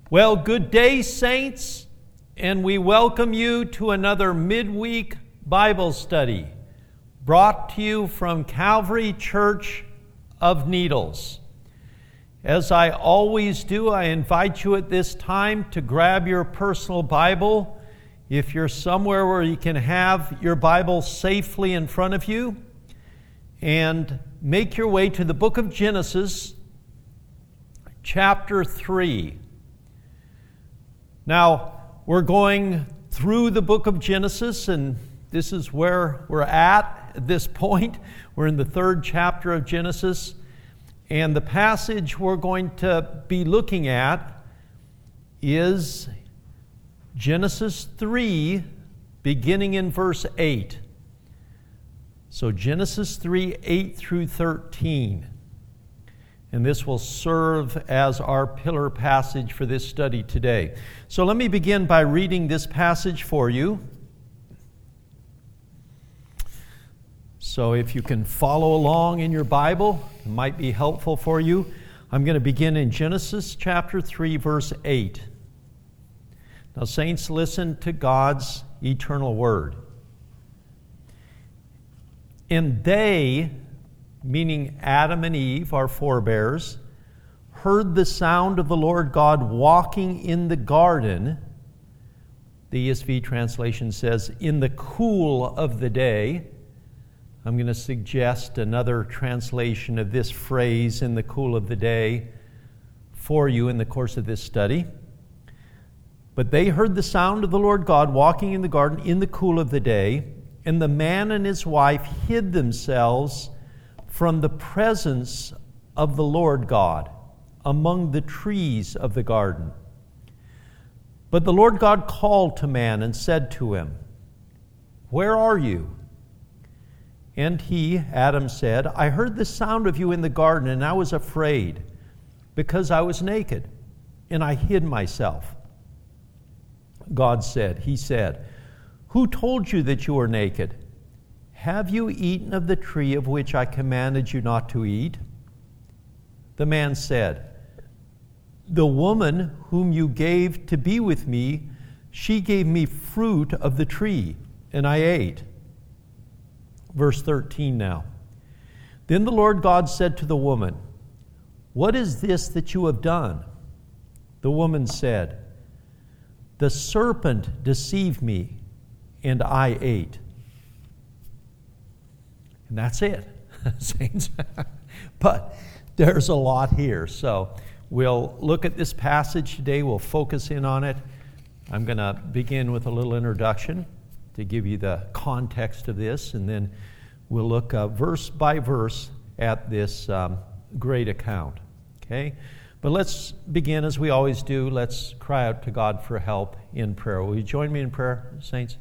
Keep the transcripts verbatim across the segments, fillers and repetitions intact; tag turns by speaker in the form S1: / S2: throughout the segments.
S1: Well, good day, saints, and we welcome you to another midweek Bible study brought to you from Calvary Church of Needles. As I always do, I invite you at this time to grab your personal Bible. If you're somewhere where you can have your Bible safely in front of you, and make your way to the book of Genesis, chapter three. Now, we're going through the book of Genesis, and this is where we're at at this point. We're in the third chapter of Genesis, and the passage we're going to be looking at is Genesis three, beginning in verse eight. So Genesis three, eight through thirteen. And this will serve as our pillar passage for this study today. So let me begin by reading this passage for you. So if you can follow along in your Bible, it might be helpful for you. I'm going to begin in Genesis chapter three, verse eight. Now, saints, listen to God's eternal word. And they, meaning Adam and Eve, our forebears, heard the sound of the Lord God walking in the garden. The E S V translation says, in the cool of the day. I'm going to suggest another translation of this phrase, in the cool of the day, for you in the course of this study. But they heard the sound of the Lord God walking in the garden in the cool of the day, and the man and his wife hid themselves from the presence of the Lord God among the trees of the garden. But the Lord God called to man and said to him, "Where are you?" And he, Adam, said, "I heard the sound of you in the garden, and I was afraid, because I was naked, and I hid myself." God said, He said, "Who told you that you were naked? Have you eaten of the tree of which I commanded you not to eat?" The man said, "The woman whom you gave to be with me, she gave me fruit of the tree, and I ate." Verse thirteen now. Then the Lord God said to the woman, "What is this that you have done?" The woman said, "The serpent deceived me, and I ate." And that's it, saints. But there's a lot here. So we'll look at this passage today. We'll focus in on it. I'm going to begin with a little introduction to give you the context of this, and then we'll look uh, verse by verse at this um, great account. Okay? But let's begin as we always do. Let's cry out to God for help in prayer. Will you join me in prayer, saints?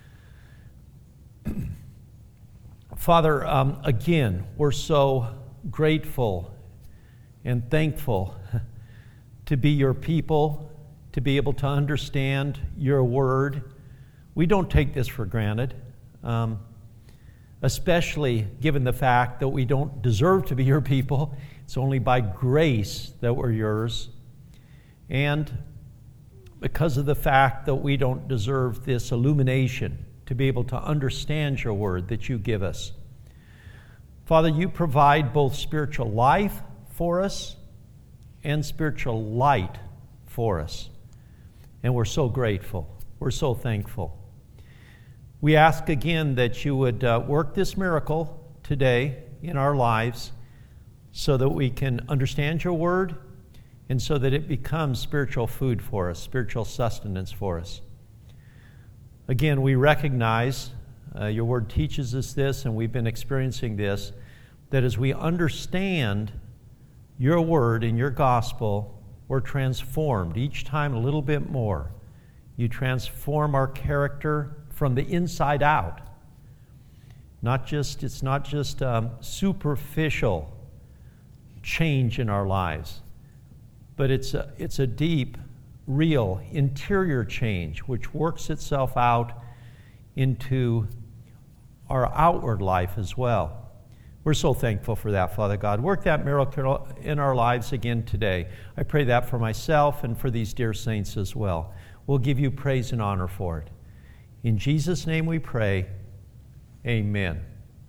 S1: Father, um, again, we're so grateful and thankful to be your people, to be able to understand your word. We don't take this for granted, um, especially given the fact that we don't deserve to be your people. It's only by grace that we're yours. And because of the fact that we don't deserve this illumination to be able to understand your word that you give us. Father, you provide both spiritual life for us and spiritual light for us. And we're so grateful. We're so thankful. We ask again that you would uh, work this miracle today in our lives so that we can understand your word and so that it becomes spiritual food for us, spiritual sustenance for us. Again, we recognize, uh, your word teaches us this, and we've been experiencing this, that as we understand your word and your gospel, we're transformed each time a little bit more. You transform our character from the inside out. Not just, it's not just um, superficial change in our lives, but it's a, it's a deep, real interior change which works itself out into our outward life as well. We're so thankful for that, Father God. Work that miracle in our lives again today. I pray that for myself and for these dear saints as well. We'll give you praise and honor for it. In Jesus' name we pray, amen.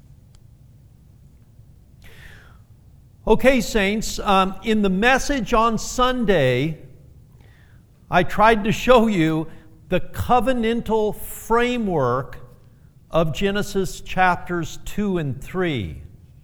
S1: Okay, saints, um, in the message on Sunday, I tried to show you the covenantal framework of Genesis chapters two and three.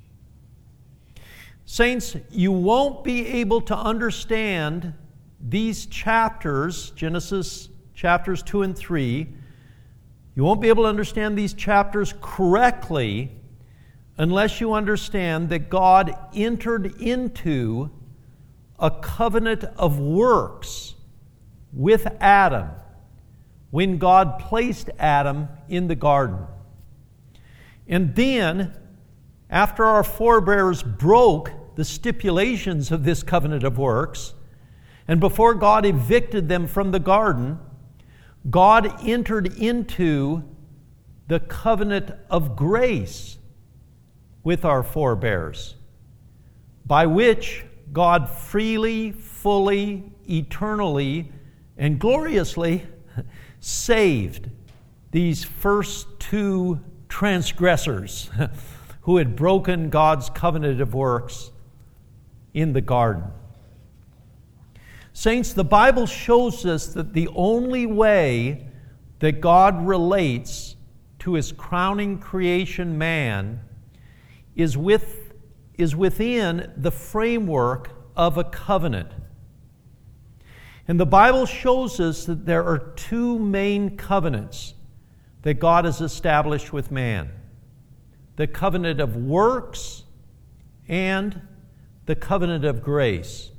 S1: Saints, you won't be able to understand these chapters, Genesis chapters two and three, you won't be able to understand these chapters correctly unless you understand that God entered into a covenant of works with Adam when God placed Adam in the garden. And then, after our forebears broke the stipulations of this covenant of works, and before God evicted them from the garden, God entered into the covenant of grace with our forebears, by which God freely, fully, eternally, and gloriously saved these first two transgressors who had broken God's covenant of works in the garden. Saints, the Bible shows us that the only way that God relates to His crowning creation, man, is with is within the framework of a covenant. And the Bible shows us that there are two main covenants that God has established with man: the covenant of works and the covenant of grace.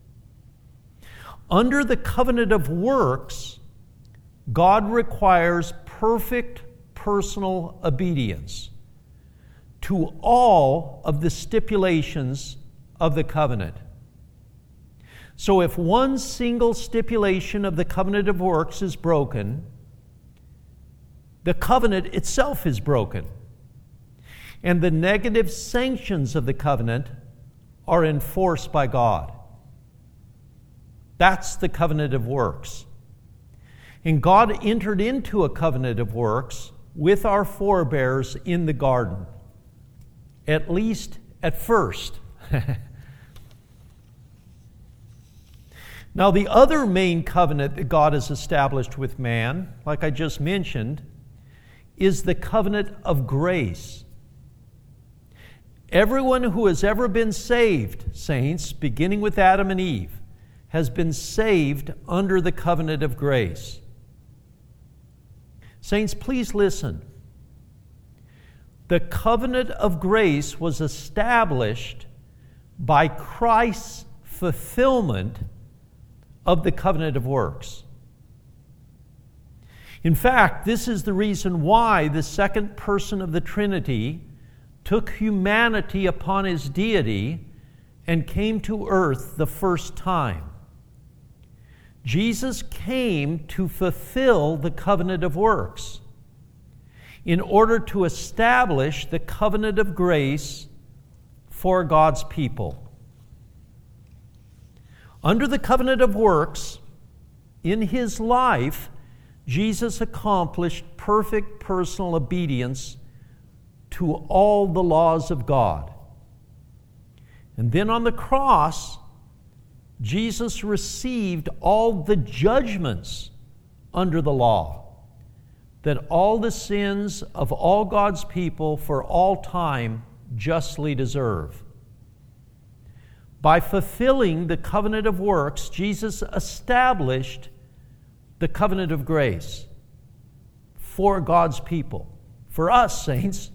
S1: Under the covenant of works, God requires perfect personal obedience to all of the stipulations of the covenant. So if one single stipulation of the covenant of works is broken, the covenant itself is broken, and the negative sanctions of the covenant are enforced by God. That's the covenant of works. And God entered into a covenant of works with our forebears in the garden, at least at first. Now, the other main covenant that God has established with man, like I just mentioned, is the covenant of grace. Everyone who has ever been saved, saints, beginning with Adam and Eve, has been saved under the covenant of grace. Saints, please listen. The covenant of grace was established by Christ's fulfillment of the covenant of works. In fact, this is the reason why the second person of the Trinity took humanity upon His deity and came to earth the first time. Jesus came to fulfill the covenant of works in order to establish the covenant of grace for God's people. Under the covenant of works, in His life, Jesus accomplished perfect personal obedience to all the laws of God. And then on the cross, Jesus received all the judgments under the law that all the sins of all God's people for all time justly deserve. By fulfilling the covenant of works, Jesus established the covenant of grace for God's people, for us, saints.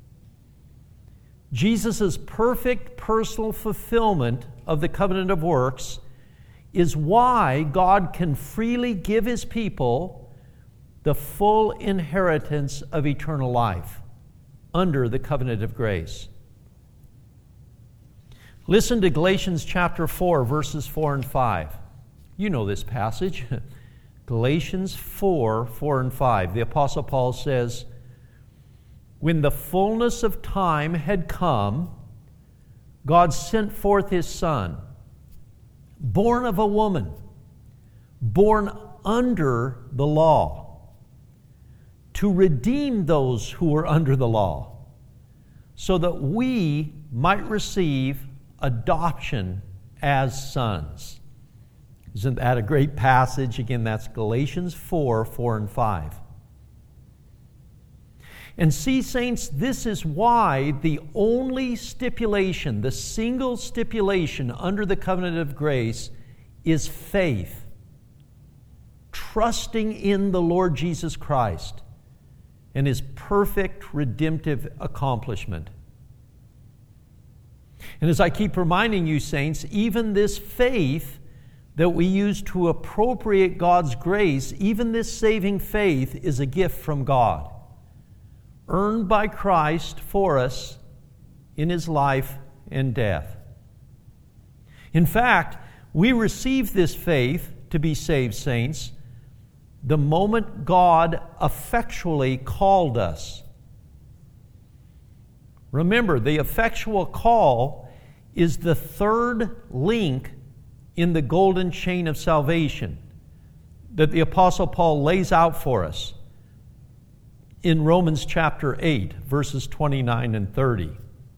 S1: Jesus' perfect personal fulfillment of the covenant of works is why God can freely give His people the full inheritance of eternal life under the covenant of grace. Listen to Galatians chapter four, verses four and five. You know this passage. Galatians four, four and five. The Apostle Paul says, when the fullness of time had come, God sent forth His Son, born of a woman, born under the law, to redeem those who were under the law, so that we might receive adoption as sons. Isn't that a great passage? Again, that's Galatians four, four and five. And see, saints, this is why the only stipulation, the single stipulation under the covenant of grace is faith. Trusting in the Lord Jesus Christ and His perfect redemptive accomplishment. And as I keep reminding you, saints, even this faith that we use to appropriate God's grace, even this saving faith is a gift from God, earned by Christ for us in His life and death. In fact, we receive this faith to be saved, saints, the moment God effectually called us. Remember, the effectual call is the third link in the golden chain of salvation that the Apostle Paul lays out for us in Romans chapter eight, verses twenty-nine and thirty.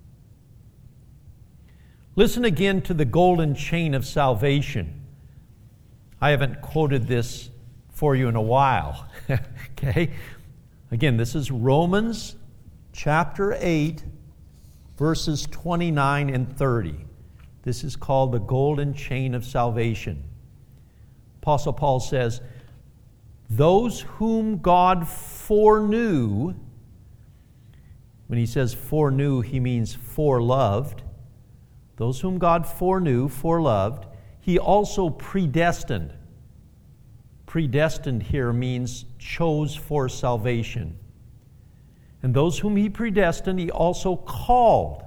S1: Listen again to the golden chain of salvation. I haven't quoted this for you in a while. Okay? Again, this is Romans chapter eight, verses twenty-nine and thirty. This is called the golden chain of salvation. Apostle Paul says, "Those whom God foreknew," when he says foreknew, he means foreloved. Those whom God foreknew, foreloved, He also predestined. Predestined here means chose for salvation. And those whom He predestined, He also called.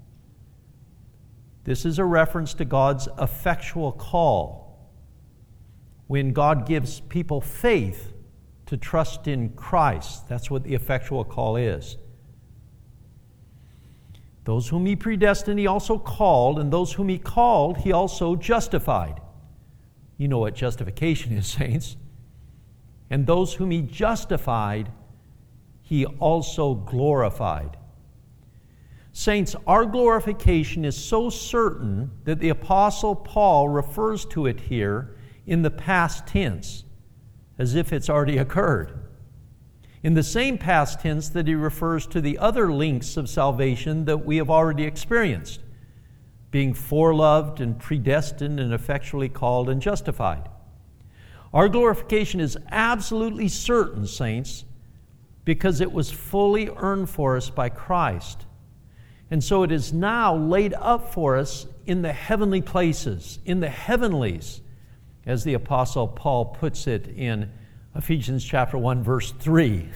S1: This is a reference to God's effectual call. When God gives people faith to trust in Christ, that's what the effectual call is. Those whom He predestined, He also called, and those whom He called, He also justified. You know what justification is, saints. And those whom He justified, He also glorified. Saints, our glorification is so certain that the Apostle Paul refers to it here in the past tense, as if it's already occurred. In the same past tense that he refers to the other links of salvation that we have already experienced, being foreloved and predestined and effectually called and justified. Our glorification is absolutely certain, saints, because it was fully earned for us by Christ. And so it is now laid up for us in the heavenly places, in the heavenlies, as the Apostle Paul puts it in Ephesians chapter one, verse three.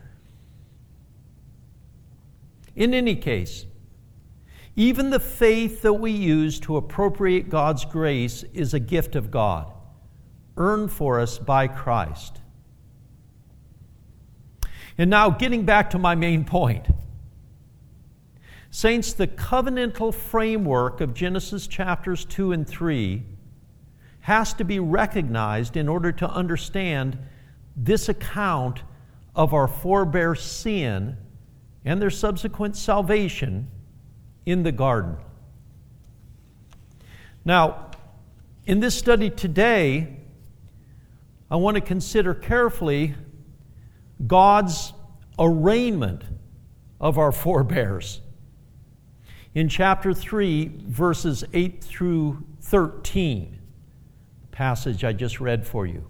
S1: In any case, even the faith that we use to appropriate God's grace is a gift of God, earned for us by Christ. And now, getting back to my main point. Saints, the covenantal framework of Genesis chapters two and three has to be recognized in order to understand this account of our forebears' sin and their subsequent salvation in the garden. Now, in this study today, I want to consider carefully God's arraignment of our forebears. In chapter three, verses eight through thirteen, the passage I just read for you.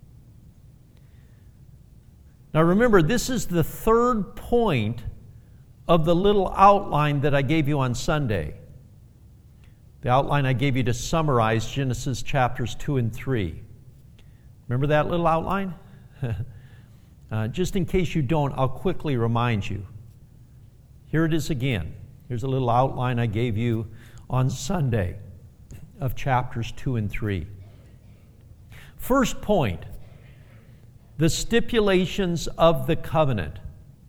S1: Now remember, this is the third point of the little outline that I gave you on Sunday. The outline I gave you to summarize Genesis chapters two and three. Remember that little outline? uh, just in case you don't, I'll quickly remind you. Here it is again. Here's a little outline I gave you on Sunday of chapters two and three. First point, the stipulations of the covenant.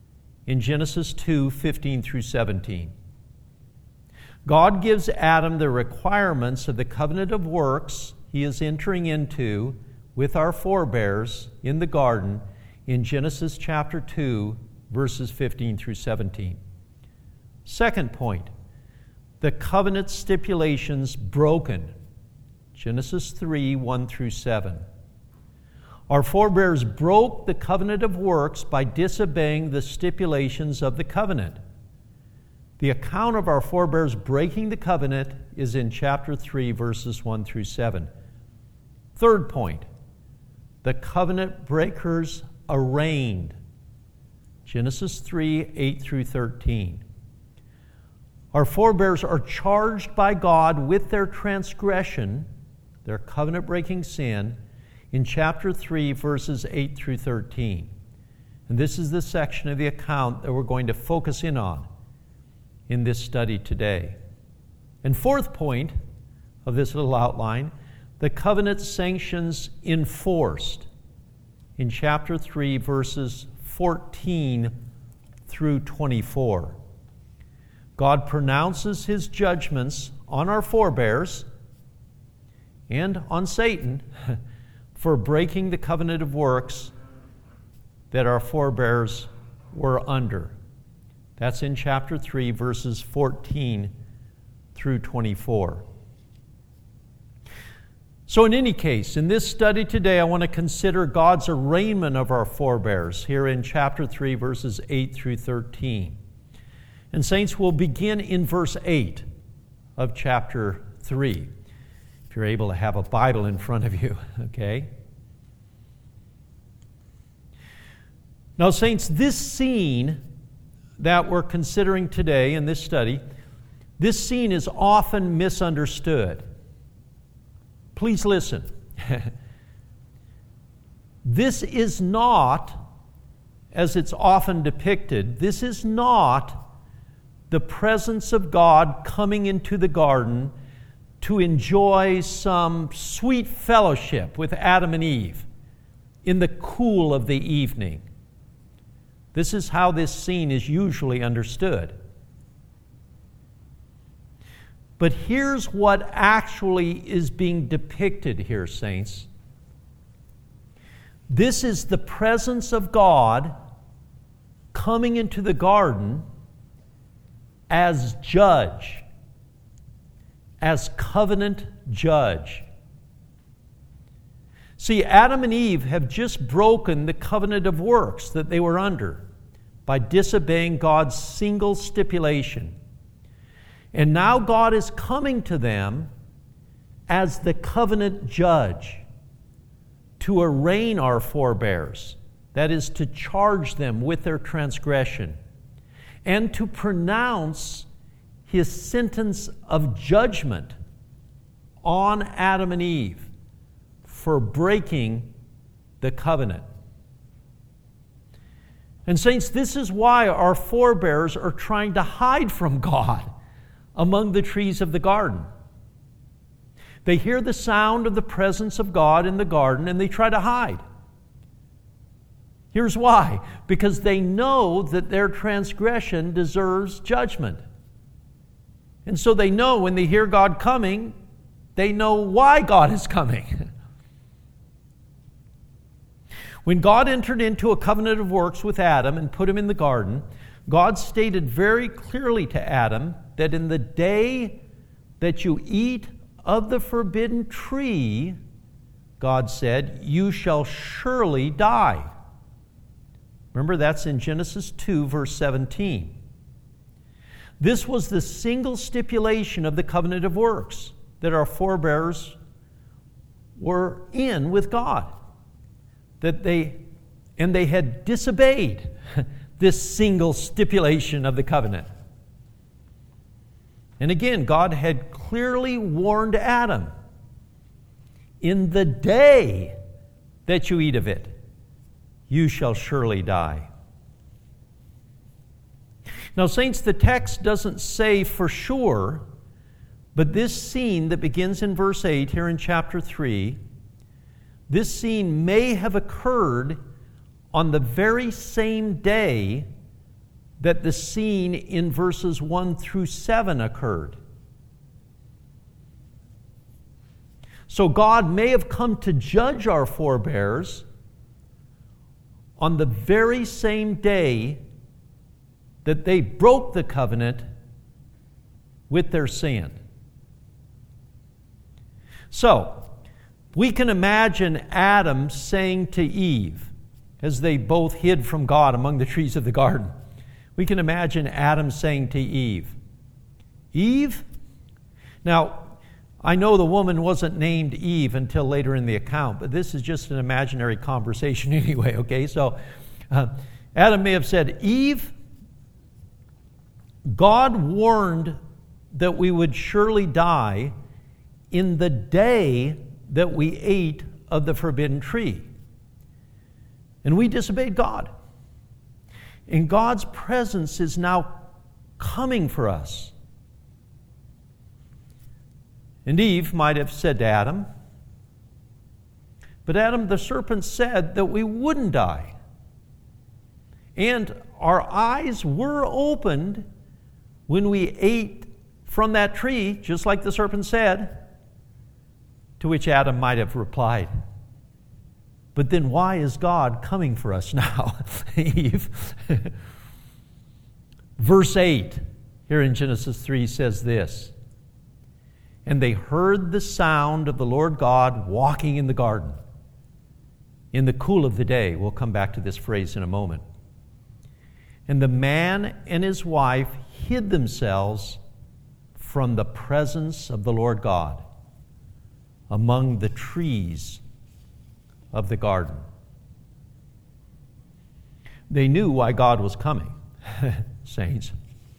S1: in Genesis two, fifteen through seventeen. God gives Adam the requirements of the covenant of works he is entering into with our forebears in the garden in Genesis chapter two, verses fifteen through seventeen. Second point, the covenant stipulations broken. Genesis three, one through seven. Our forebears broke the covenant of works by disobeying the stipulations of the covenant. The account of our forebears breaking the covenant is in chapter three, verses one through seven. Third point, the covenant breakers arraigned. Genesis three, eight through thirteen. Our forebears are charged by God with their transgression, their covenant-breaking sin, in chapter three, verses eight through thirteen. And this is the section of the account that we're going to focus in on in this study today. And fourth point of this little outline, the covenant sanctions enforced in chapter three, verses fourteen through twenty-four. God pronounces his judgments on our forebears and on Satan for breaking the covenant of works that our forebears were under. That's in chapter three, verses fourteen through twenty-four. So in any case, in this study today, I want to consider God's arraignment of our forebears here in chapter three, verses eight through thirteen. And saints, we'll begin in verse eight of chapter three, if you're able to have a Bible in front of you, okay? Now, saints, this scene that we're considering today in this study, this scene is often misunderstood. Please listen. This is not, as it's often depicted, this is not the presence of God coming into the garden to enjoy some sweet fellowship with Adam and Eve in the cool of the evening. This is how this scene is usually understood. But here's what actually is being depicted here, saints. This is the presence of God coming into the garden as judge, as covenant judge. See, Adam and Eve have just broken the covenant of works that they were under by disobeying God's single stipulation. And now God is coming to them as the covenant judge to arraign our forebears, that is, to charge them with their transgression, and to pronounce his sentence of judgment on Adam and Eve for breaking the covenant. And saints, this is why our forebears are trying to hide from God among the trees of the garden. They hear the sound of the presence of God in the garden and they try to hide. Here's why. Because they know that their transgression deserves judgment. And so they know when they hear God coming, they know why God is coming. When God entered into a covenant of works with Adam and put him in the garden, God stated very clearly to Adam that in the day that you eat of the forbidden tree, God said, you shall surely die. Remember, that's in Genesis two, verse seventeen. This was the single stipulation of the covenant of works that our forebears were in with God. That they, and they had disobeyed this single stipulation of the covenant. And again, God had clearly warned Adam, in the day that you eat of it, you shall surely die. Now, saints, the text doesn't say for sure, but this scene that begins in verse eight here in chapter three, this scene may have occurred on the very same day that the scene in verses one through seven occurred. So God may have come to judge our forebears on the very same day that they broke the covenant with their sin. So, we can imagine Adam saying to Eve, as they both hid from God among the trees of the garden, we can imagine Adam saying to Eve, Eve? Now, I know the woman wasn't named Eve until later in the account, but this is just an imaginary conversation anyway, okay? So, uh, Adam may have said, Eve, God warned that we would surely die in the day that we ate of the forbidden tree. And we disobeyed God. And God's presence is now coming for us. And Eve might have said to Adam, but Adam, the serpent said that we wouldn't die. And our eyes were opened when we ate from that tree, just like the serpent said. To which Adam might have replied, but then why is God coming for us now, Eve? Verse eight here in Genesis three says this, and they heard the sound of the Lord God walking in the garden in the cool of the day. We'll come back to this phrase in a moment. And the man and his wife hid themselves from the presence of the Lord God among the trees of the garden. They knew why God was coming, saints.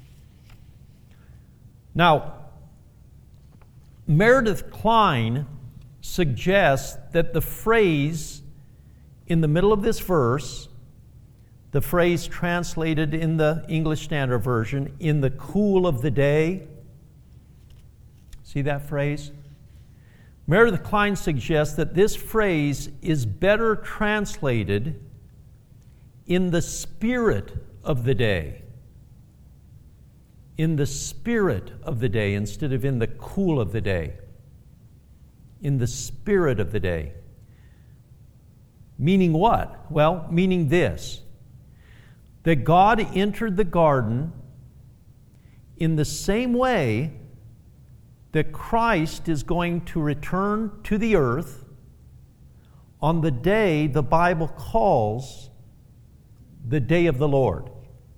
S1: Now, Meredith Kline suggests that the phrase in the middle of this verse, the phrase translated in the English Standard Version, in the cool of the day, see that phrase? Meredith Kline suggests that this phrase is better translated in the spirit of the day. In the spirit of the day instead of in the cool of the day. In the spirit of the day. Meaning what? Well, meaning this. That God entered the garden in the same way that Christ is going to return to the earth on the day the Bible calls the day of the Lord.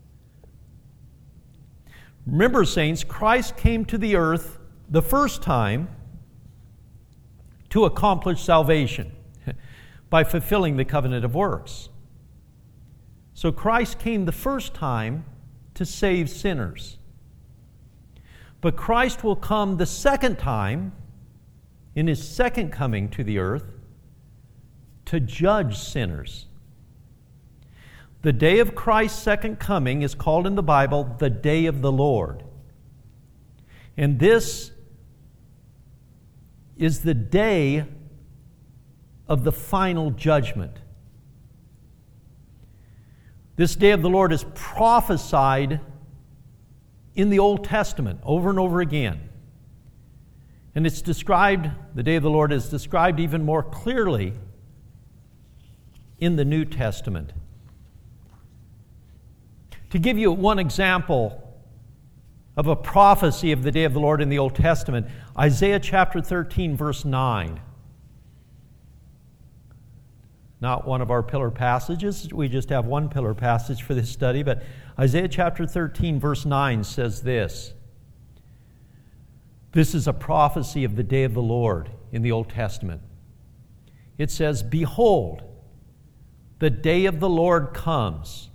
S1: Remember, saints, Christ came to the earth the first time to accomplish salvation by fulfilling the covenant of works. So Christ came the first time to save sinners. But Christ will come the second time, in his second coming to the earth, to judge sinners. The day of Christ's second coming is called in the Bible the day of the Lord. And this is the day of the final judgment. This day of the Lord is prophesied in the Old Testament over and over again. And it's described, the day of the Lord is described even more clearly in the New Testament. To give you one example of a prophecy of the day of the Lord in the Old Testament, Isaiah chapter thirteen, verse nine. Not one of our pillar passages. We just have one pillar passage for this study, but Isaiah chapter thirteen, verse nine says this. This is a prophecy of the day of the Lord in the Old Testament. It says, behold, the day of the Lord comes,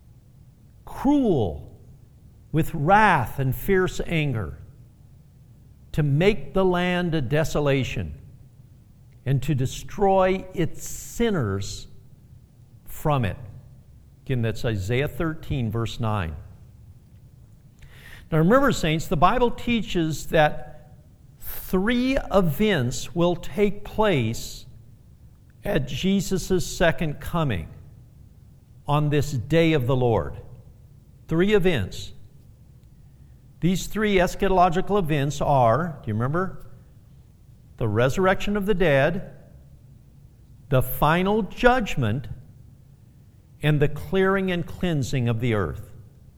S1: cruel with wrath and fierce anger, to make the land a desolation and to destroy its sinners from it. Again, that's Isaiah thirteen, verse nine. Now remember, saints, the Bible teaches that three events will take place at Jesus' second coming on this day of the Lord. three events. These three eschatological events are, do you remember? The resurrection of the dead, the final judgment, and the clearing and cleansing of the earth.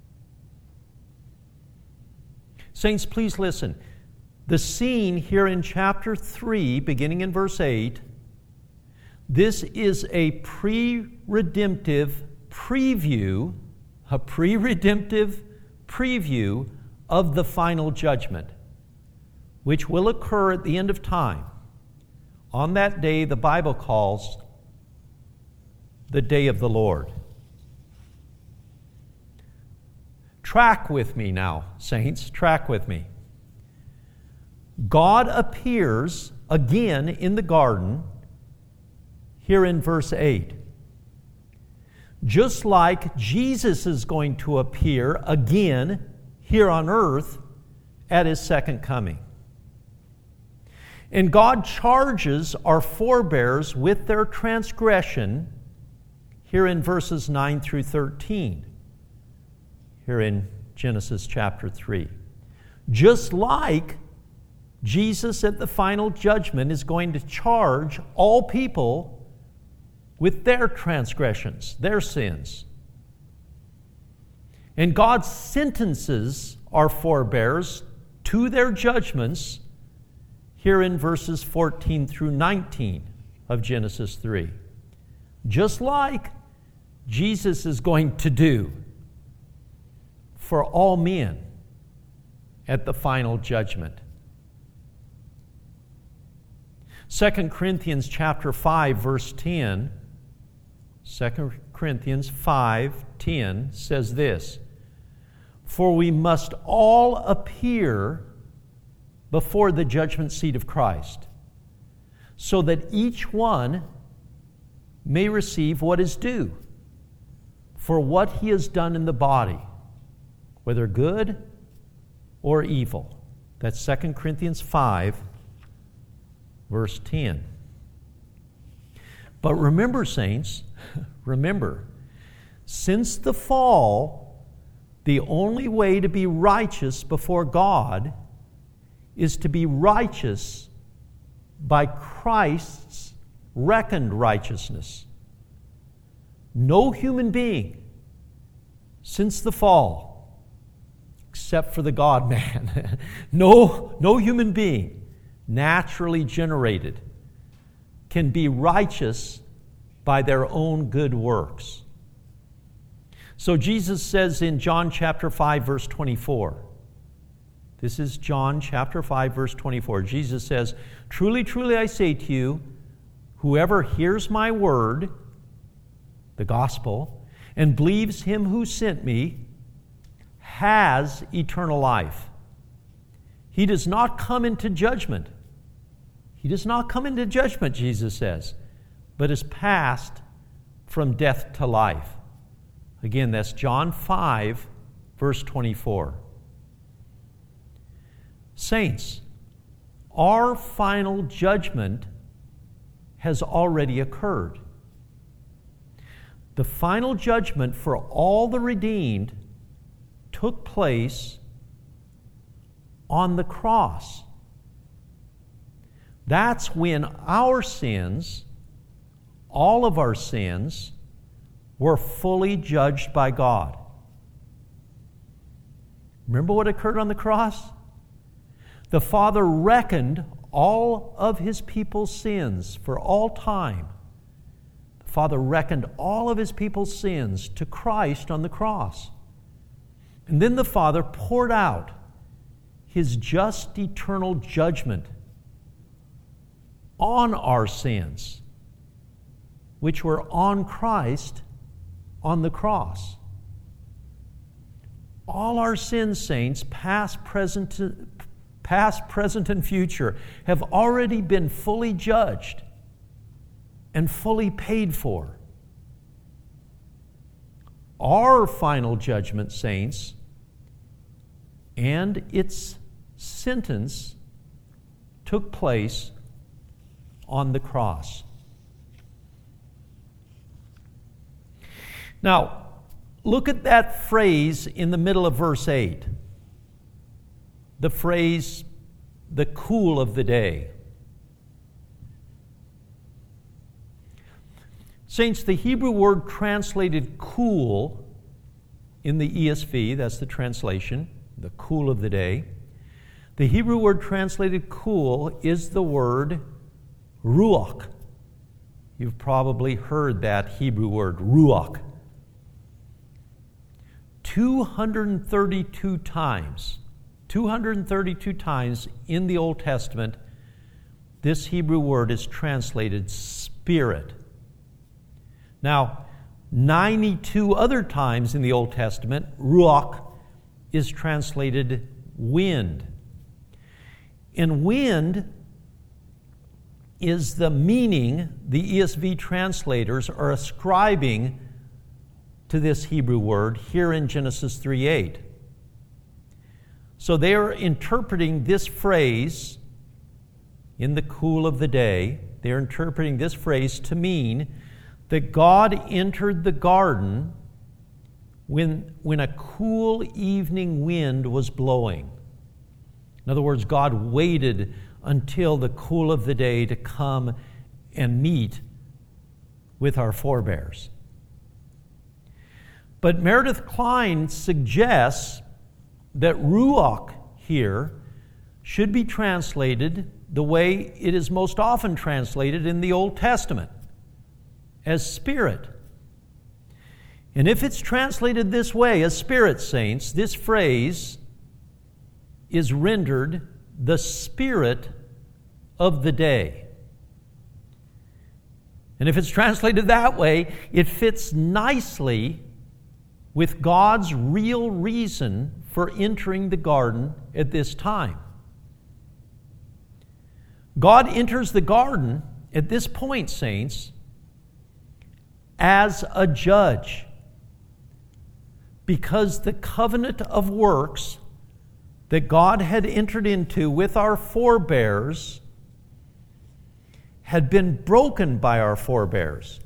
S1: Saints, please listen. The scene here in chapter three, beginning in verse eight, this is a pre-redemptive preview, a pre-redemptive preview of the final judgment, which will occur at the end of time. On that day, the Bible calls the day of the Lord. Track with me now, saints, track with me. God appears again in the garden here in verse eight. Just like Jesus is going to appear again here on earth at His second coming. And God charges our forebears with their transgression here in verses nine through thirteen, here in Genesis chapter three. Just like Jesus at the final judgment is going to charge all people with their transgressions, their sins. And God sentences our forebears to their judgments here in verses fourteen through nineteen of Genesis three. Just like Jesus is going to do for all men at the final judgment. Second Corinthians chapter five, verse ten, Second Corinthians five ten says this, "For we must all appear before the judgment seat of Christ, so that each one may receive what is due for what he has done in the body, whether good or evil." That's Second Corinthians five, verse ten. But remember, saints, remember, since the fall, the only way to be righteous before God is to be righteous by Christ's reckoned righteousness. No human being since the fall, except for the God-man, no, no human being naturally generated can be righteous by their own good works. So Jesus says in John chapter five, verse twenty-four, this is John chapter five, verse twenty-four. Jesus says, "Truly, truly, I say to you, whoever hears my word," the gospel, "and believes Him who sent me, has eternal life. He does not come into judgment." He does not come into judgment, Jesus says, but is passed from death to life. Again, that's John five, verse twenty-four. Saints, our final judgment has already occurred. The final judgment for all the redeemed took place on the cross. That's when our sins, all of our sins, were fully judged by God. Remember what occurred on the cross? The Father reckoned all of His people's sins for all time. The Father reckoned all of His people's sins to Christ on the cross. And then the Father poured out His just eternal judgment on our sins, which were on Christ on the cross. All our sins, saints, past, present, past, present, and future, have already been fully judged and fully paid for. Our final judgment, saints, and its sentence took place on the cross. Now, look at that phrase in the middle of verse eight. The phrase, the cool of the day. Saints, the Hebrew word translated cool in the E S V, that's the translation, the cool of the day. The Hebrew word translated cool is the word ruach. You've probably heard that Hebrew word, ruach. two hundred thirty-two times, two hundred thirty-two times in the Old Testament, this Hebrew word is translated spirit. Now, ninety-two other times in the Old Testament, ruach is translated wind. And wind is the meaning the E S V translators are ascribing to this Hebrew word here in Genesis three eight. So they are interpreting this phrase in the cool of the day, they're interpreting this phrase to mean that God entered the garden when, when a cool evening wind was blowing. In other words, God waited until the cool of the day to come and meet with our forebears. But Meredith Kline suggests that ruach here should be translated the way it is most often translated in the Old Testament, as spirit. And if it's translated this way, as spirit, saints, this phrase is rendered the spirit of the day. And if it's translated that way, it fits nicely with God's real reason for entering the garden at this time. God enters the garden at this point, saints, as a judge, because the covenant of works that God had entered into with our forebears had been broken by our forebears.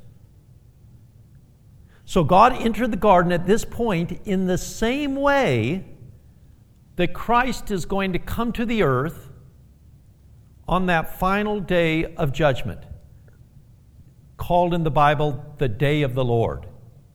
S1: So God entered the garden at this point in the same way that Christ is going to come to the earth on that final day of judgment, called in the Bible the day of the Lord.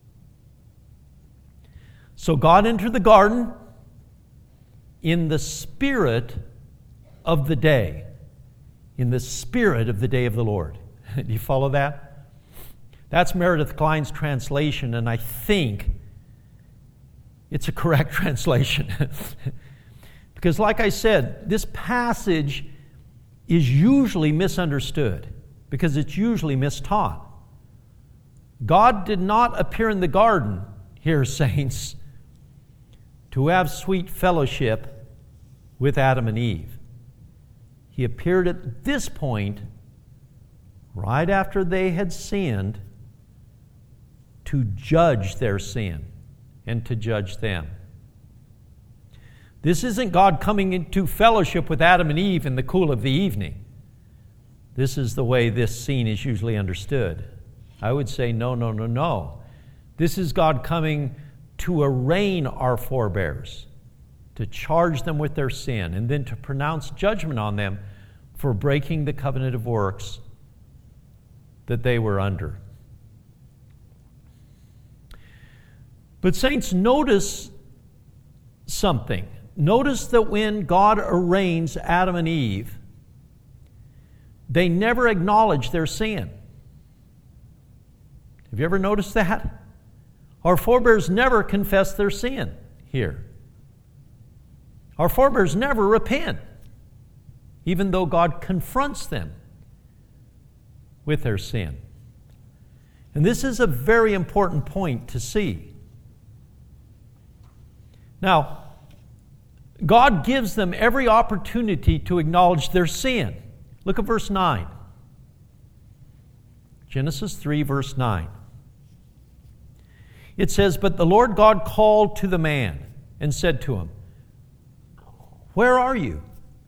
S1: So God entered the garden in the spirit of the day, in the spirit of the day of the Lord. Do you follow that? That's Meredith Kline's translation, and I think it's a correct translation. Because like I said, this passage is usually misunderstood because it's usually mistaught. God did not appear in the garden here, saints, to have sweet fellowship with Adam and Eve. He appeared at this point, right after they had sinned, to judge their sin and to judge them. This isn't God coming into fellowship with Adam and Eve in the cool of the evening. This is the way this scene is usually understood. I would say no, no, no, no. This is God coming to arraign our forebears, to charge them with their sin, and then to pronounce judgment on them for breaking the covenant of works that they were under. But saints, notice something. Notice that when God arraigns Adam and Eve, they never acknowledge their sin. Have you ever noticed that? Our forebears never confess their sin here. Our forebears never repent, even though God confronts them with their sin. And this is a very important point to see. Now, God gives them every opportunity to acknowledge their sin. Look at verse nine. Genesis three, verse nine. It says, "But the Lord God called to the man and said to him, 'Where are you?'"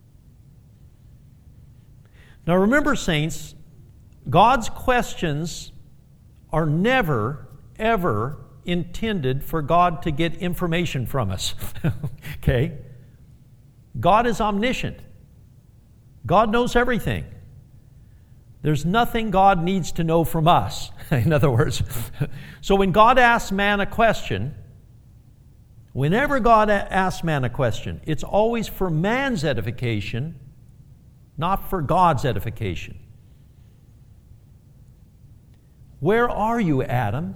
S1: Now remember, saints, God's questions are never, ever intended for God to get information from us. Okay? God is omniscient. God knows everything. There's nothing God needs to know from us, in other words. So when God asks man a question, whenever God asks man a question, it's always for man's edification, not for God's edification. Where are you, Adam?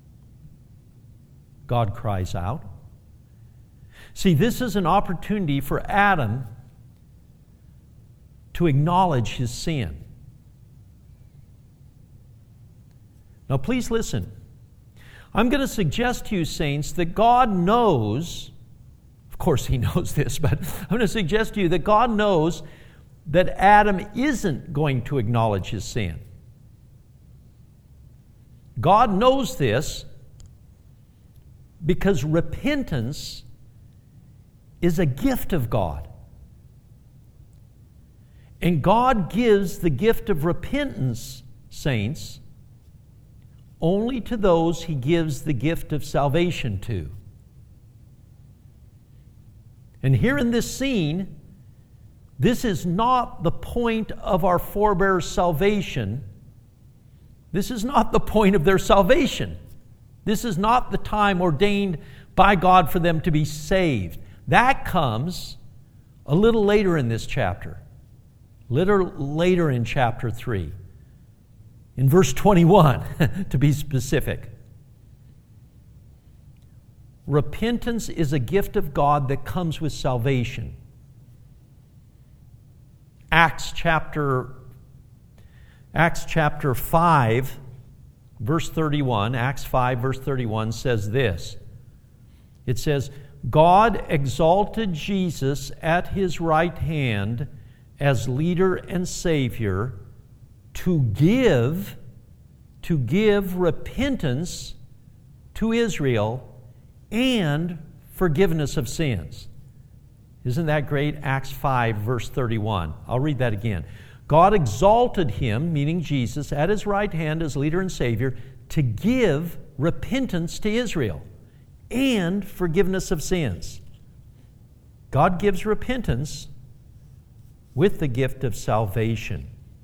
S1: God cries out. See, this is an opportunity for Adam to acknowledge his sin. Now, please listen. I'm going to suggest to you, saints, that God knows, of course he knows this, but I'm going to suggest to you that God knows that Adam isn't going to acknowledge his sin. God knows this because repentance is a gift of God. And God gives the gift of repentance, saints, only to those he gives the gift of salvation to. And here in this scene, this is not the point of our forebears' salvation. This is not the point of their salvation. This is not the time ordained by God for them to be saved. That comes a little later in this chapter. Little later in chapter three. In verse twenty-one, to be specific. Repentance is a gift of God that comes with salvation. Acts chapter, Acts chapter five, verse thirty-one, Acts five, verse thirty-one says this. It says, God exalted Jesus at his right hand as leader and Savior to give, to give repentance to Israel and forgiveness of sins. Isn't that great? Acts five, verse thirty-one. I'll read that again. God exalted him, meaning Jesus, at his right hand as leader and Savior to give repentance to Israel and forgiveness of sins. God gives repentance with the gift of salvation.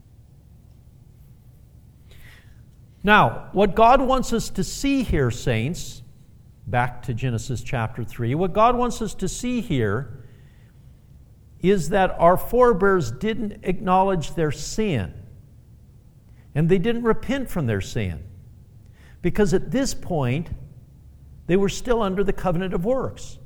S1: Now, what God wants us to see here, saints, back to Genesis chapter three, what God wants us to see here is that our forebears didn't acknowledge their sin, and they didn't repent from their sin, because at this point, they were still under the covenant of works.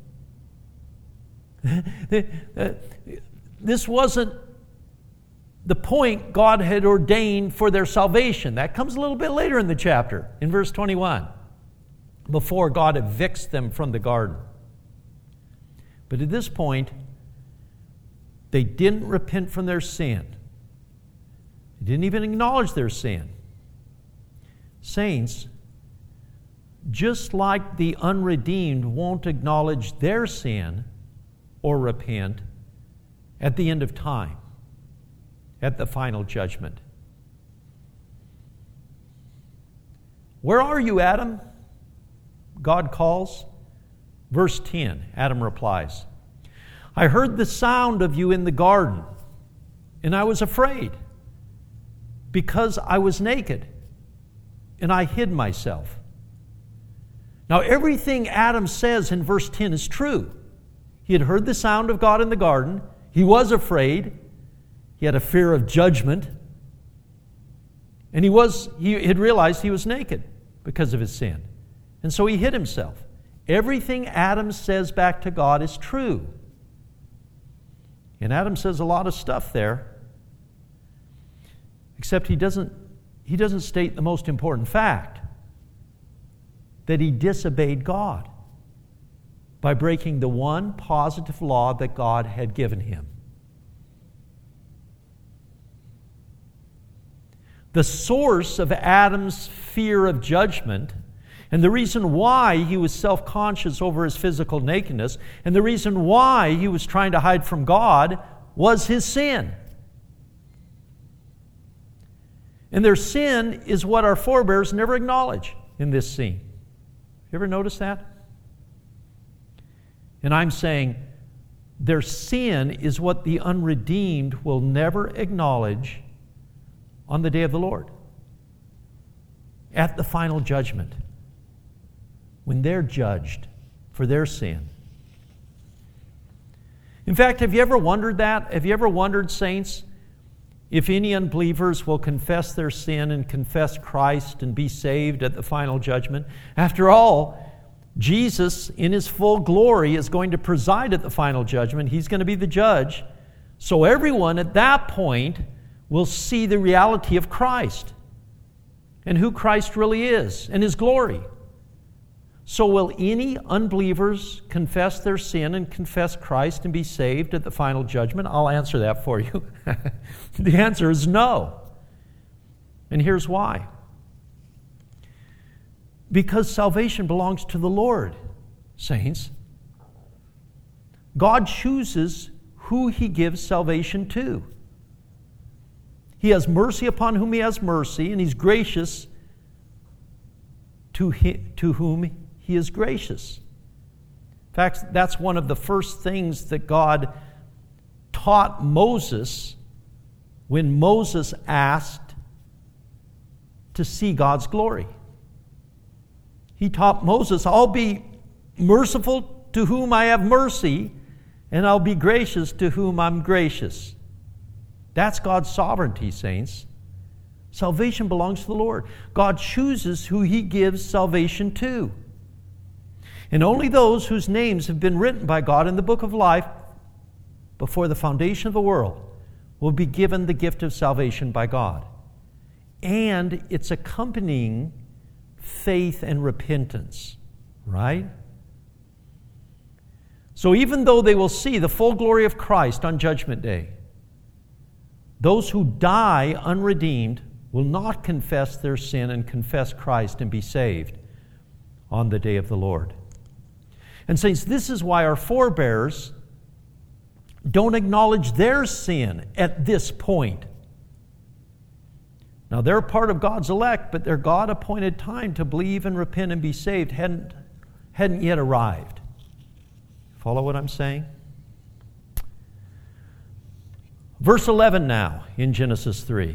S1: This wasn't the point God had ordained for their salvation. That comes a little bit later in the chapter, in verse twenty-one, before God evicts them from the garden. But at this point, they didn't repent from their sin. They didn't even acknowledge their sin. Saints, just like the unredeemed won't acknowledge their sin or repent at the end of time, at the final judgment. Where are you, Adam? God calls. Verse ten, Adam replies, I heard the sound of you in the garden, and I was afraid, because I was naked, and I hid myself. Now, everything Adam says in verse ten is true. He had heard the sound of God in the garden. He was afraid. He had a fear of judgment. And he was he had realized he was naked because of his sin. And so he hid himself. Everything Adam says back to God is true. And Adam says a lot of stuff there. Except he doesn't he doesn't state the most important fact. That he disobeyed God by breaking the one positive law that God had given him. The source of Adam's fear of judgment, and the reason why he was self-conscious over his physical nakedness, and the reason why he was trying to hide from God, was his sin. And their sin is what our forebears never acknowledge in this scene. You ever notice that? And I'm saying their sin is what the unredeemed will never acknowledge on the day of the Lord. At the final judgment, when they're judged for their sin. In fact, have you ever wondered that? Have you ever wondered, saints, if any unbelievers will confess their sin and confess Christ and be saved at the final judgment? After all, Jesus, in His full glory, is going to preside at the final judgment. He's going to be the judge. So everyone at that point will see the reality of Christ and who Christ really is and His glory. So will any unbelievers confess their sin and confess Christ and be saved at the final judgment? I'll answer that for you. The answer is no. And here's why. Because salvation belongs to the Lord, saints. God chooses who He gives salvation to. He has mercy upon whom He has mercy, and He's gracious to, he, to whom He is gracious. In fact, that's one of the first things that God taught Moses when Moses asked to see God's glory. He taught Moses, I'll be merciful to whom I have mercy, and I'll be gracious to whom I'm gracious. That's God's sovereignty, saints. Salvation belongs to the Lord. God chooses who He gives salvation to. And only those whose names have been written by God in the book of life before the foundation of the world will be given the gift of salvation by God. And its accompanying faith and repentance, right? So even though they will see the full glory of Christ on Judgment Day, those who die unredeemed will not confess their sin and confess Christ and be saved on the day of the Lord. And saints, this is why our forebears don't acknowledge their sin at this point. Now, they're part of God's elect, but their God-appointed time to believe and repent and be saved hadn't, hadn't yet arrived. Follow what I'm saying? Verse eleven now in Genesis three.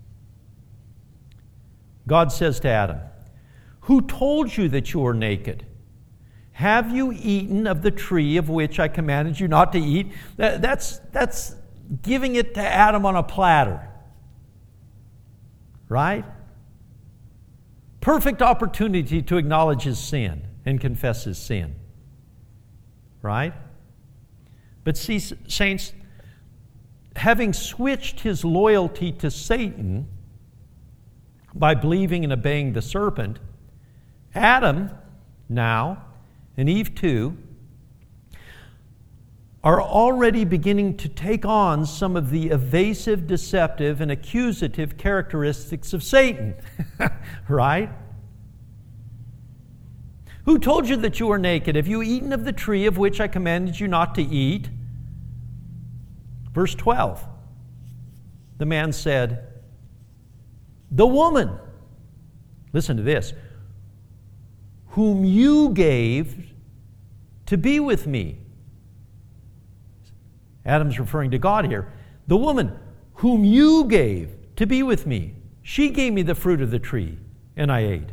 S1: God says to Adam, "Who told you that you were naked? Have you eaten of the tree of which I commanded you not to eat?" That, that's, that's giving it to Adam on a platter. Right? Perfect opportunity to acknowledge his sin and confess his sin. Right? But see, saints, having switched his loyalty to Satan by believing and obeying the serpent, Adam now, and Eve too, are already beginning to take on some of the evasive, deceptive, and accusative characteristics of Satan. Right? Who told you that you were naked? Have you eaten of the tree of which I commanded you not to eat? Verse twelve. The man said, "The woman," listen to this, "whom you gave to be with me." Adam's referring to God here. "The woman whom you gave to be with me, she gave me the fruit of the tree, and I ate."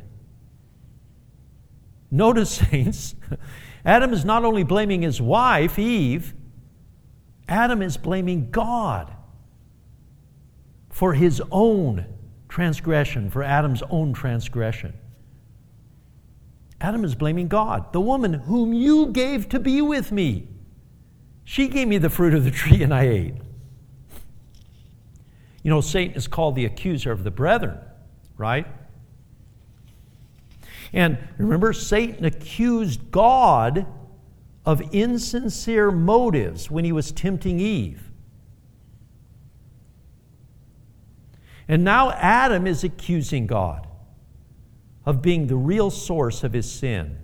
S1: Notice, saints, Adam is not only blaming his wife, Eve, Adam is blaming God for his own transgression, for Adam's own transgression. Adam is blaming God. "The woman whom you gave to be with me, she gave me the fruit of the tree and I ate." You know, Satan is called the accuser of the brethren, right? And remember, Satan accused God of insincere motives when he was tempting Eve. And now Adam is accusing God of being the real source of his sin.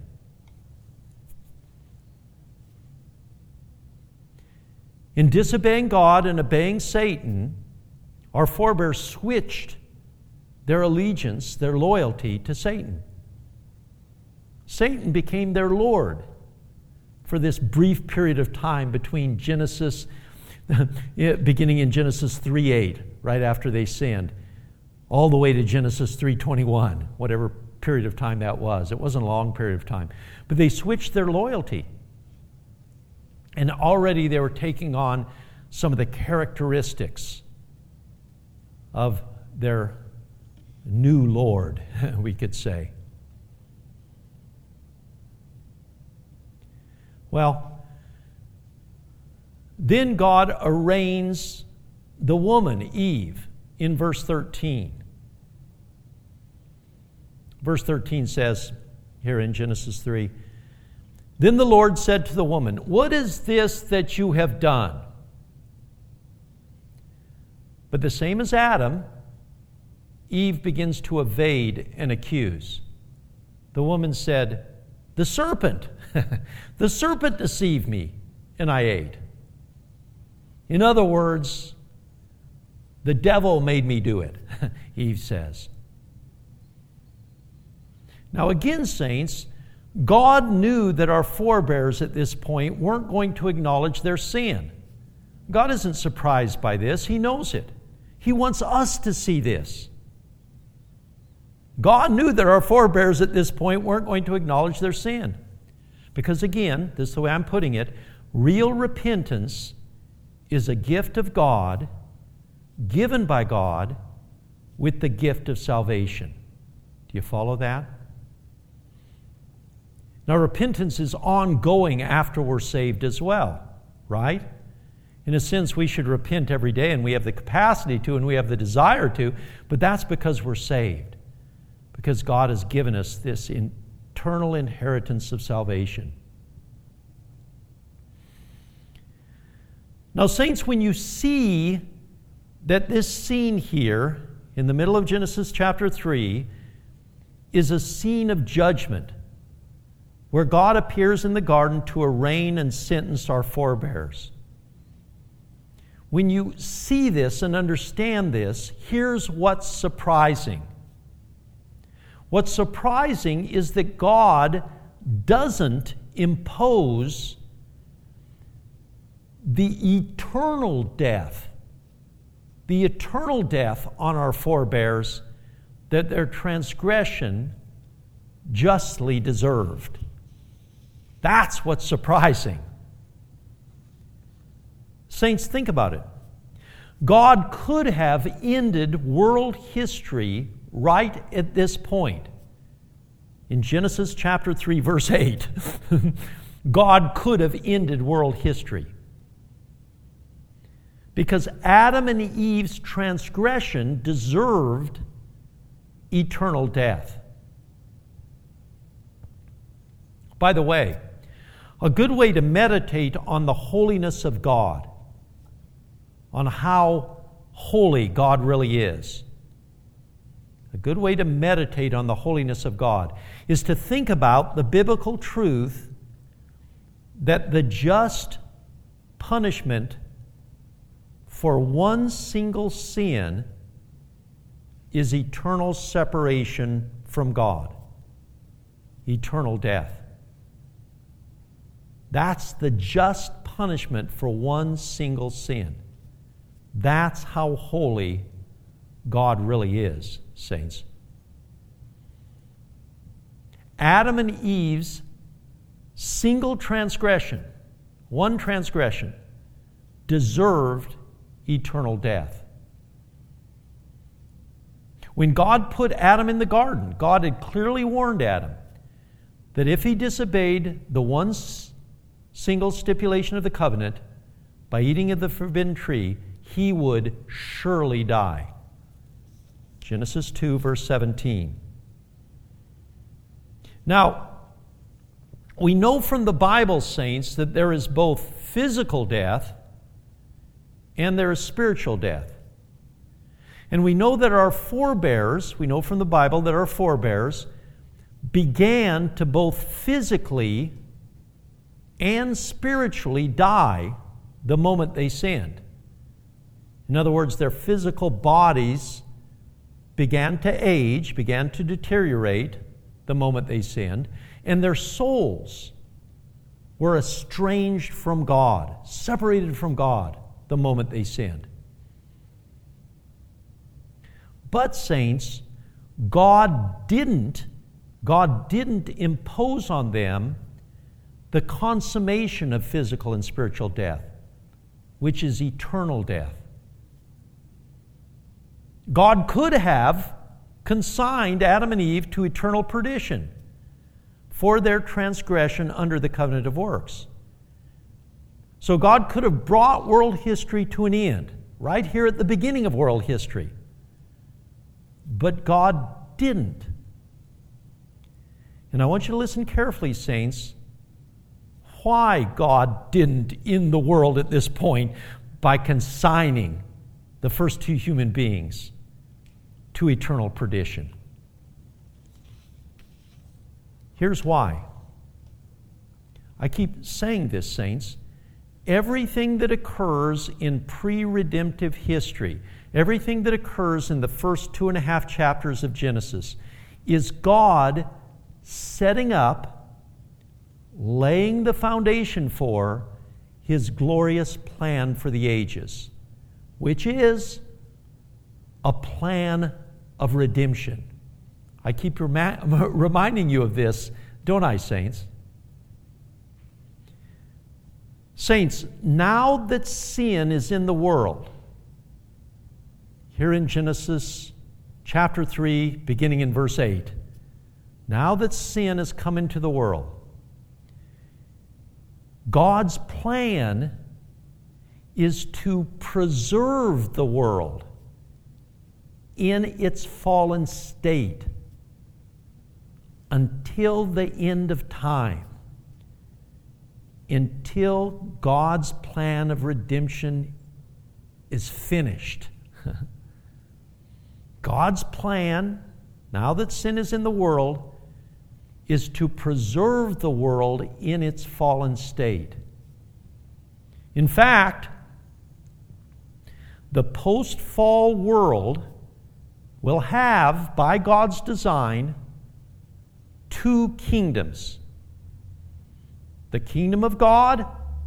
S1: In disobeying God and obeying Satan, our forebears switched their allegiance, their loyalty to Satan. Satan became their Lord for this brief period of time between Genesis, beginning in Genesis three eight, right after they sinned, all the way to Genesis three twenty-one, whatever period of time that was. It wasn't a long period of time. But they switched their loyalty. And already they were taking on some of the characteristics of their new Lord, we could say. Well, then God arraigns the woman, Eve, in verse thirteen. Verse thirteen says, here in Genesis three, "Then the Lord said to the woman, 'What is this that you have done?' But the same as Adam, Eve begins to evade and accuse. The woman said, 'The serpent, the serpent deceived me, and I ate.' In other words, the devil made me do it," Eve says. Now again, saints, God knew that our forebears at this point weren't going to acknowledge their sin. God isn't surprised by this. He knows it. He wants us to see this. God knew that our forebears at this point weren't going to acknowledge their sin. Because again, this is the way I'm putting it, real repentance is a gift of God, given by God, with the gift of salvation. Do you follow that? Now, repentance is ongoing after we're saved as well, right? In a sense, we should repent every day, and we have the capacity to, and we have the desire to, but that's because we're saved, because God has given us this eternal inheritance of salvation. Now, saints, when you see that this scene here in the middle of Genesis chapter three is a scene of judgment, where God appears in the garden to arraign and sentence our forebears. When you see this and understand this, here's what's surprising. What's surprising is that God doesn't impose the eternal death, the eternal death on our forebears that their transgression justly deserved. That's what's surprising. Saints, think about it. God could have ended world history right at this point. In Genesis chapter three, verse eight, God could have ended world history. Because Adam and Eve's transgression deserved eternal death. By the way, a good way to meditate on the holiness of God, on how holy God really is, a good way to meditate on the holiness of God is to think about the biblical truth that the just punishment for one single sin is eternal separation from God, eternal death. That's the just punishment for one single sin. That's how holy God really is, saints. Adam and Eve's single transgression, one transgression, deserved eternal death. When God put Adam in the garden, God had clearly warned Adam that if he disobeyed the one single stipulation of the covenant by eating of the forbidden tree, he would surely die. Genesis two, verse seventeen. Now, we know from the Bible, saints, that there is both physical death and there is spiritual death. And we know that our forebears, we know from the Bible that our forebears began to both physically and spiritually die the moment they sinned. In other words, their physical bodies began to age, began to deteriorate the moment they sinned, And their souls were estranged from God, separated from God the moment they sinned. But, saints, God didn't, God didn't impose on them the consummation of physical and spiritual death, which is eternal death. God could have consigned Adam and Eve to eternal perdition for their transgression under the covenant of works. So God could have brought world history to an end, right here at the beginning of world history. But God didn't. And I want you to listen carefully, saints, why God didn't end the world at this point by consigning the first two human beings to eternal perdition. Here's why. I keep saying this, saints. Everything that occurs in pre-redemptive history, everything that occurs in the first two and a half chapters of Genesis, is God setting up, laying the foundation for His glorious plan for the ages, which is a plan of redemption. I keep remi- reminding you of this, don't I, saints? Saints, now that sin is in the world, here in Genesis chapter three, beginning in verse eight, now that sin has come into the world, God's plan is to preserve the world in its fallen state until the end of time, until God's plan of redemption is finished. God's plan, now that sin is in the world, is to preserve the world in its fallen state. In fact, the post-fall world will have, by God's design, two kingdoms. The kingdom of God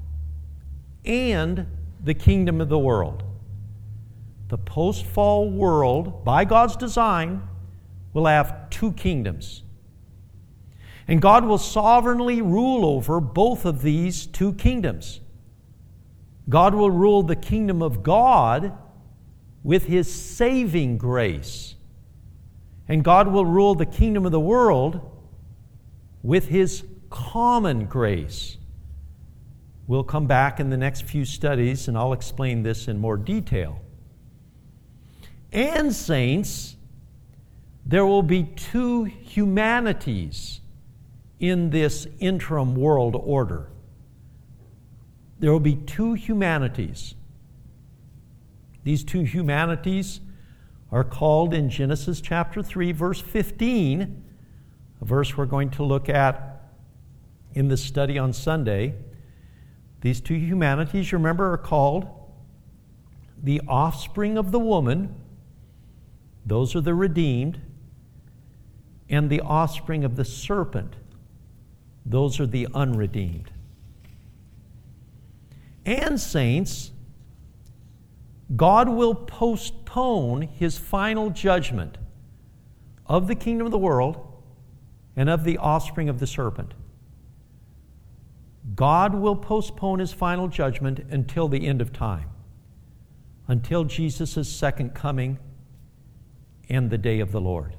S1: and the kingdom of the world. The post-fall world, by God's design, will have two kingdoms. And God will sovereignly rule over both of these two kingdoms. God will rule the kingdom of God with His saving grace. And God will rule the kingdom of the world with His common grace. We'll come back in the next few studies and I'll explain this in more detail. And, saints, there will be two humanities in this interim world order. There will be two humanities. These two humanities are called in Genesis chapter three, verse fifteen, a verse we're going to look at in the study on Sunday. These two humanities, you remember, are called the offspring of the woman, those are the redeemed, and the offspring of the serpent, those are the unredeemed. And, saints, God will postpone His final judgment of the kingdom of the world and of the offspring of the serpent. God will postpone His final judgment until the end of time, until Jesus' second coming and the day of the Lord.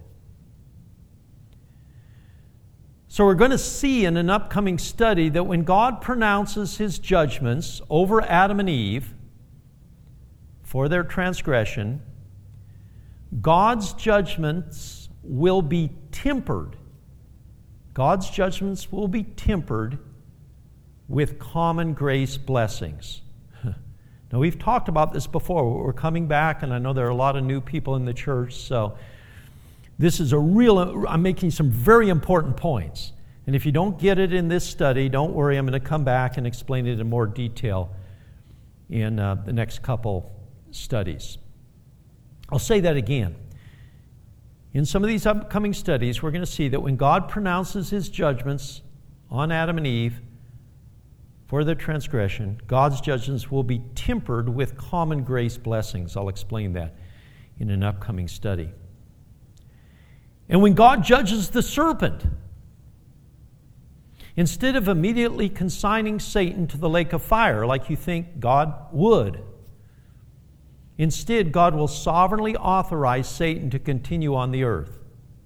S1: So we're going to see in an upcoming study that when God pronounces His judgments over Adam and Eve for their transgression, God's judgments will be tempered. God's judgments will be tempered with common grace blessings. Now, we've talked about this before. We're coming back, and I know there are a lot of new people in the church, so this is a real, I'm making some very important points. And if you don't get it in this study, don't worry, I'm going to come back and explain it in more detail in uh, the next couple studies. I'll say that again. In some of these upcoming studies, we're going to see that when God pronounces his judgments on Adam and Eve for their transgression, God's judgments will be tempered with common grace blessings. I'll explain that in an upcoming study. And when God judges the serpent, instead of immediately consigning Satan to the lake of fire like you think God would, instead, God will sovereignly authorize Satan to continue on the earth.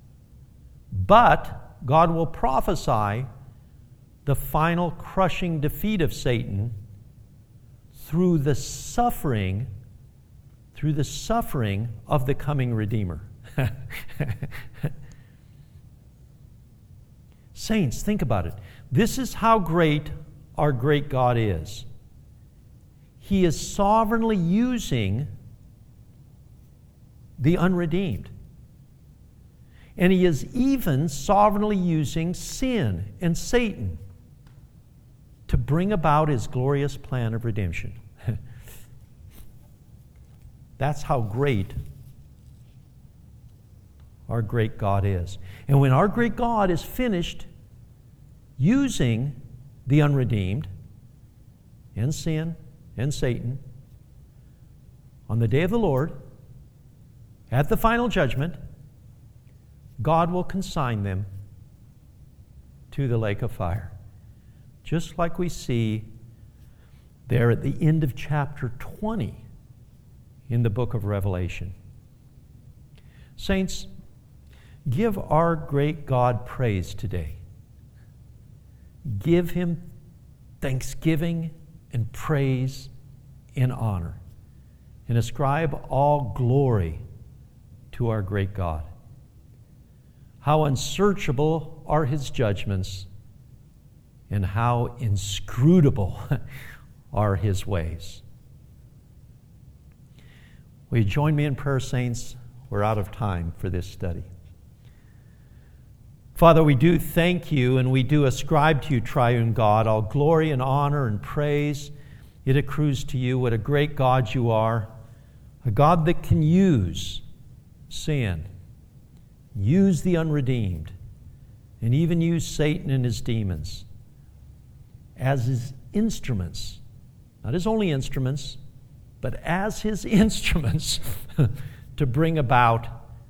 S1: But God will prophesy the final crushing defeat of Satan through the suffering, through the suffering of the coming Redeemer. Saints, think about it. This is how great our great God is. He is sovereignly using the unredeemed. And he is even sovereignly using sin and Satan to bring about his glorious plan of redemption. That's how great our great God is. And when our great God is finished using the unredeemed and sin and Satan on the day of the Lord, at the final judgment, God will consign them to the lake of fire. Just like we see there at the end of chapter twenty in the book of Revelation. Saints, give our great God praise today. Give him thanksgiving and praise and honor, and ascribe all glory to our great God. How unsearchable are his judgments, and how inscrutable are his ways. Will you join me in prayer, saints? We're out of time for this study. Father, we do thank you and we do ascribe to you, triune God, all glory and honor and praise. It accrues to you. What a great God you are. A God that can use sin, use the unredeemed, and even use Satan and his demons as his instruments. Not his only instruments, but as his instruments to bring about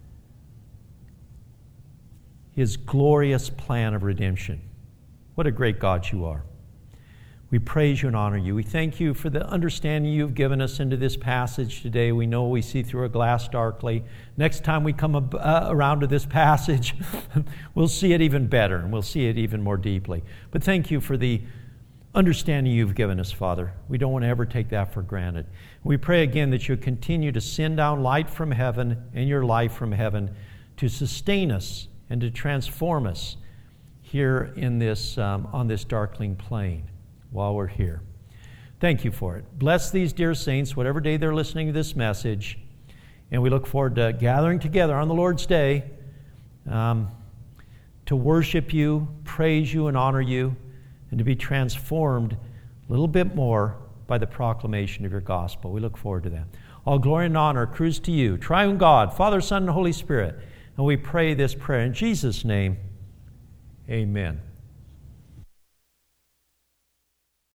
S1: his glorious plan of redemption. What a great God you are. We praise you and honor you. We thank you for the understanding you've given us into this passage today. We know we see through a glass darkly. Next time we come uh, around to this passage, we'll see it even better and we'll see it even more deeply. But thank you for the understanding you've given us, Father. We don't want to ever take that for granted. We pray again that you'll continue to send down light from heaven and your life from heaven to sustain us and to transform us here in this um, on this darkling plain while we're here. Thank you for it. Bless these dear saints, whatever day they're listening to this message, and we look forward to gathering together on the Lord's Day um, to worship you, praise you, and honor you, and to be transformed a little bit more by the proclamation of your gospel. We look forward to that. All glory and honor accrues to you, triune God, Father, Son, and Holy Spirit. And we pray this prayer in Jesus' name. Amen.